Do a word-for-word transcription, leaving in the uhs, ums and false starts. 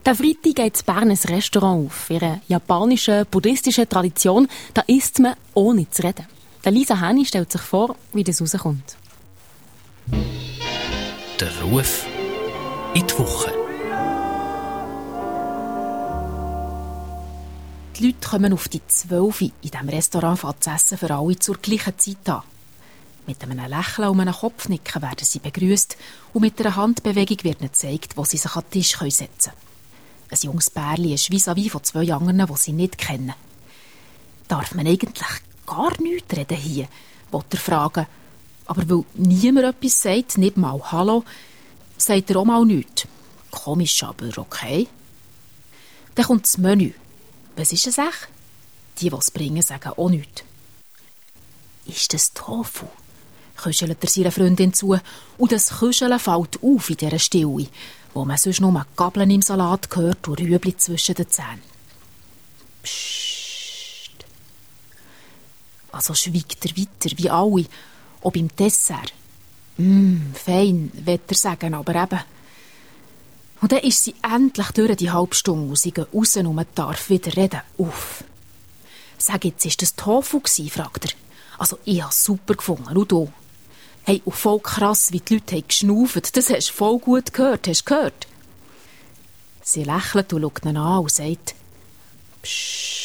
Der Freitag geht in Bern ein Restaurant auf. In einer japanischen, buddhistischen Tradition, da isst man ohne zu reden. Der Lisa Henni stellt sich vor, wie das rauskommt. Der Ruf in die Woche. Die Leute kommen auf die zwölf in diesem Restaurant fängt das Essen für alle zur gleichen Zeit an. Mit einem Lächeln und einem Kopfnicken werden sie begrüßt und mit einer Handbewegung wird ihnen gezeigt, wo sie sich an den Tisch setzen können. Ein junges Pärchen ist vis-à-vis von zwei anderen, die sie nicht kennen. Darf man eigentlich gar nichts reden hier, will er fragen. Aber weil niemand etwas sagt, nicht mal «Hallo», sagt er auch mal nichts. Komisch, aber okay. Dann kommt das Menü. Was ist es echt? Die, die es bringen, sagen auch nichts. «Ist das Tofu?» küschelt er seiner Freundin zu. Und das Küscheln fällt auf in dieser Stille, wo man sonst nur Gabeln im Salat hört und Rüebli zwischen den Zähnen. Psst. Also schweigt er weiter, wie alle, auch beim Dessert. Mm, fein, will er sagen, aber eben. Und dann ist sie endlich durch die halbe Stunde und sie gehen raus und man darf wieder reden. Uff. «Sag jetzt, ist das Tofu gewesen?» fragt er. «Also, ich habe es super gefunden, und du?» «Hey, und voll krass, wie die Leute haben geschnauft. Das hast du voll gut gehört, hast du gehört?» Sie lächelt und schaut ihn an und sagt «Psst.»